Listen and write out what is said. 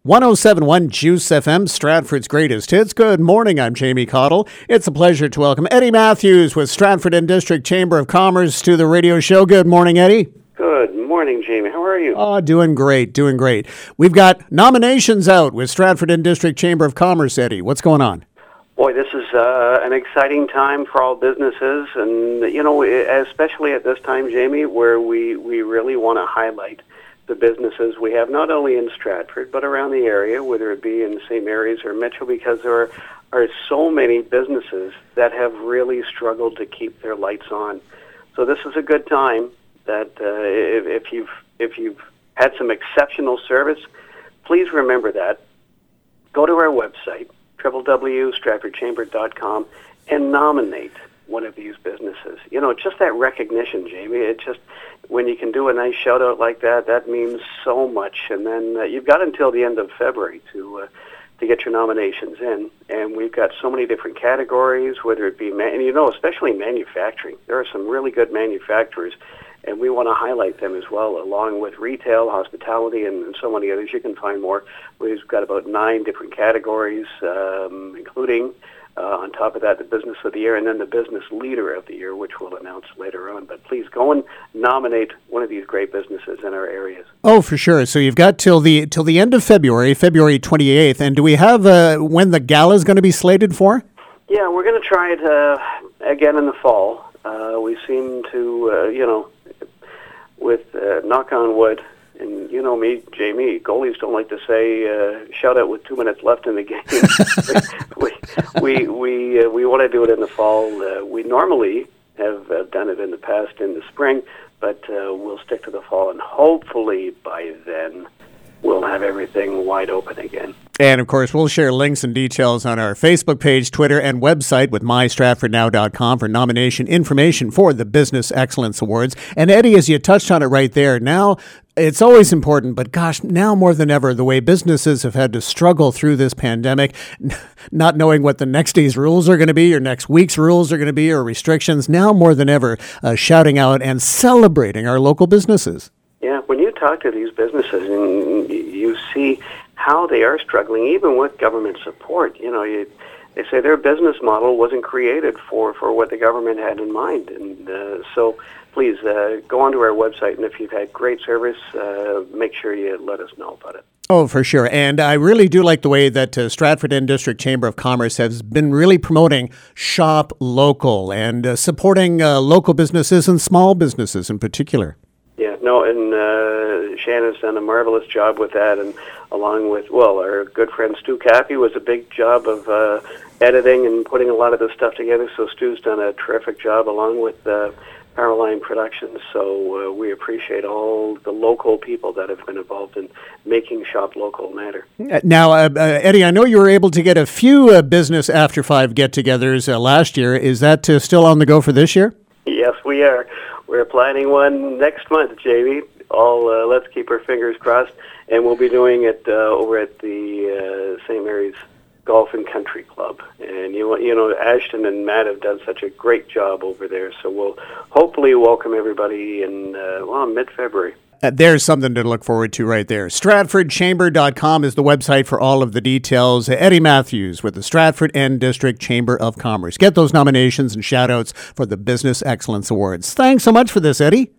107.1 Juice FM, Stratford's greatest hits. Good morning, I'm Jamie Cottle. It's a pleasure to welcome Eddie Matthews with Stratford and District Chamber of Commerce to the radio show. Good morning, Eddie. Good morning, Jamie. How are you? Oh, doing great. We've got nominations out with Stratford and District Chamber of Commerce, Eddie. What's going on? Boy, this is an exciting time for all businesses, and, especially at this time, Jamie, where we really want to highlight the businesses we have, not only in Stratford, but around the area, whether it be in the same areas or Metro, because there are so many businesses that have really struggled to keep their lights on. So this is a good time that if you've had some exceptional service, please remember that. Go to our website, www.stratfordchamber.com, and nominate one of these businesses. Just that recognition, Jamie. It just, when you can do a nice shout out like that, that means so much. And then you've got until the end of February to get your nominations in. And we've got so many different categories, whether it be, especially manufacturing. There are some really good manufacturers, and we want to highlight them as well, along with retail, hospitality, and so many others. You can find more. We've got about 9 different categories, including, on top of that, the Business of the Year, and then the Business Leader of the Year, which we'll announce later on. But please go and nominate one of these great businesses in our areas. Oh, for sure. So you've got till the end of February 28th. And do we have when the gala is going to be slated for? Yeah, we're going to try it again in the fall. We seem to, with knock on wood, and you know me, Jamie, goalies don't like to say shout out with 2 minutes left in the game. we want to do it in the fall. We normally have done it in the past in the spring, but we'll stick to the fall, and hopefully by then we'll have everything wide open again. And, of course, we'll share links and details on our Facebook page, Twitter, and website with mystratfordnow.com for nomination information for the Business Excellence Awards. And, Eddie, as you touched on it right there, now it's always important, but gosh, now more than ever, the way businesses have had to struggle through this pandemic, not knowing what the next day's rules are going to be or next week's rules are going to be or restrictions, now more than ever, shouting out and celebrating our local businesses. Yeah, when you talk to these businesses and you see how they are struggling, even with government support, they say their business model wasn't created for what the government had in mind. And so please go onto our website, and if you've had great service, make sure you let us know about it. Oh, for sure. And I really do like the way that Stratford and District Chamber of Commerce has been really promoting Shop Local and supporting local businesses and small businesses in particular. Yeah, no, and Shannon's done a marvelous job with that, and along with, our good friend Stu Cappy was a big job of editing and putting a lot of this stuff together, so Stu's done a terrific job along with Powerline Productions, so we appreciate all the local people that have been involved in making Shop Local matter. Now, Eddie, I know you were able to get a few Business After 5 get-togethers last year. Is that still on the go for this year? Yes, we are. We're planning one next month, Jamie. Let's keep our fingers crossed, and we'll be doing it over at the St. Mary's Golf and Country Club. And Ashton and Matt have done such a great job over there, so we'll hopefully welcome everybody in mid-February. There's something to look forward to right there. StratfordChamber.com is the website for all of the details. Eddie Matthews with the Stratford and District Chamber of Commerce. Get those nominations and shout-outs for the Business Excellence Awards. Thanks so much for this, Eddie.